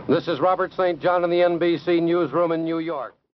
This is Robert St. John in the NBC newsroom in New York.